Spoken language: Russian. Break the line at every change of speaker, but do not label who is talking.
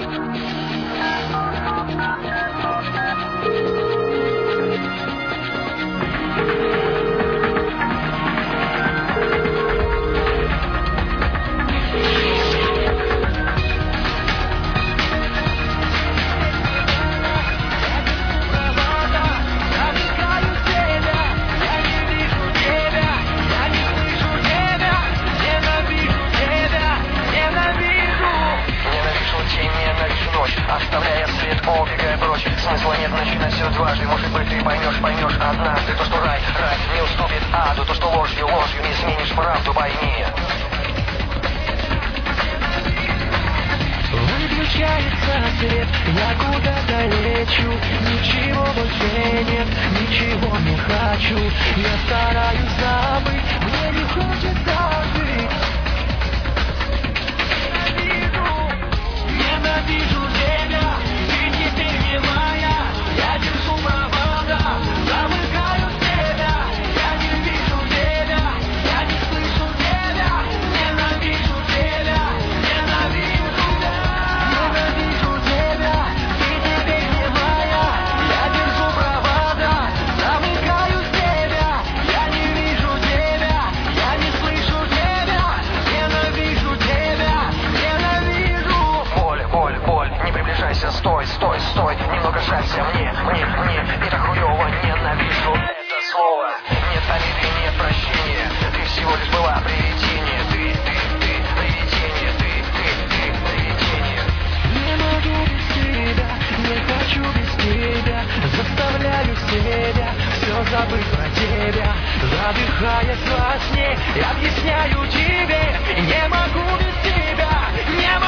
Оставляя след, убегая прочь. Смысла нет начинать все дважды. Может быть ты поймешь однажды то, что рай не уступит аду. То, что ложью не сменишь правду, пойми.
Выключается свет, я куда-то лечу. Ничего больше нет, ничего не хочу. Я стараюсь забыть, мне не хочется жить. Ненавижу тебя, ты теперь не моя. Я держу провода, замыкаю тебя. Я не вижу тебя, я не слышу тебя. Ненавижу тебя, ненавижу тебя. Ненавижу тебя, ты теперь не моя. Я держу провода, замыкаю тебя. Я не вижу тебя, я не слышу тебя. Ненавижу тебя, ненавижу.
Боль, не приближайся, стой. Немного жалься мне, и так хуёво ненавижу это слово. Нет обиды, нет прощения. Ты всего лишь была привидение. Ты привидение, ты привидение.
Не могу без тебя, не хочу без тебя. Заставляю себя все забыть про тебя. Задыхаясь во сне, объясняю тебе. Не могу без тебя, не могу.